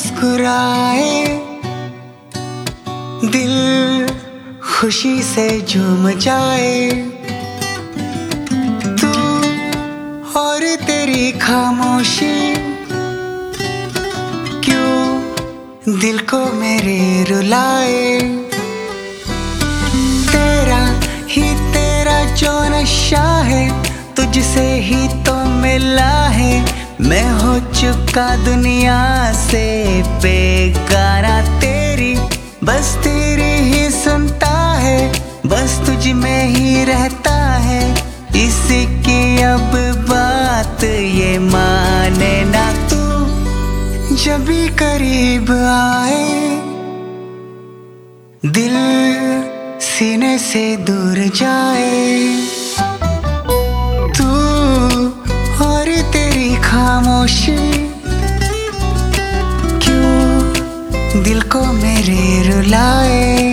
मुस्कुराए, दिल खुशी से झूम जाए। तू और तेरी खामोशी क्यों दिल को मेरे रुलाए। तेरा ही तेरा जो नशा है, तुझसे ही तो मिला है। मैं हो चुका दुनिया से बेगाना, तेरी बस तेरी ही सुनता है, बस तुझ में ही रहता है। इसी की अब बात ये माने ना तू, जब भी करीब आए दिल सीने से दूर जाए। तू और तेरी खामोशी क्यों दिल को मेरे रुलाए।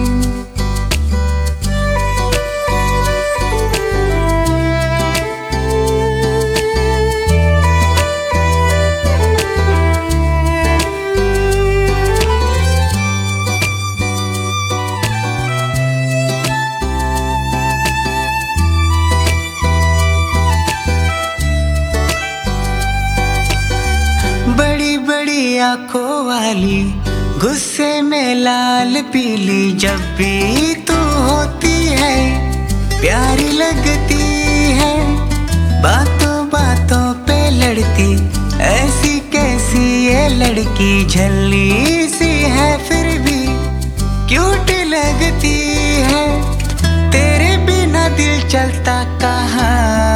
बड़ी बड़ी आंखों वाली, गुस्से में लाल पीली, जब भी तू होती है प्यारी लगती है। बातों बातों पे लड़ती, ऐसी कैसी ये लड़की, झल्ली सी है फिर भी क्यूट लगती है। तेरे बिना दिल चलता कहाँ,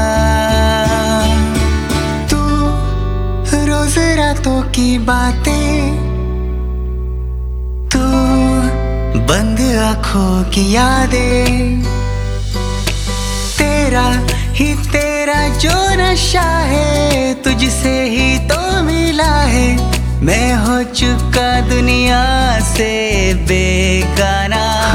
रोज रातों की बातें, तू बंद आंखों की यादें। तेरा ही तेरा जो नशा है, तुझसे ही तो मिला है। मैं हो चुका दुनिया से बेगाना।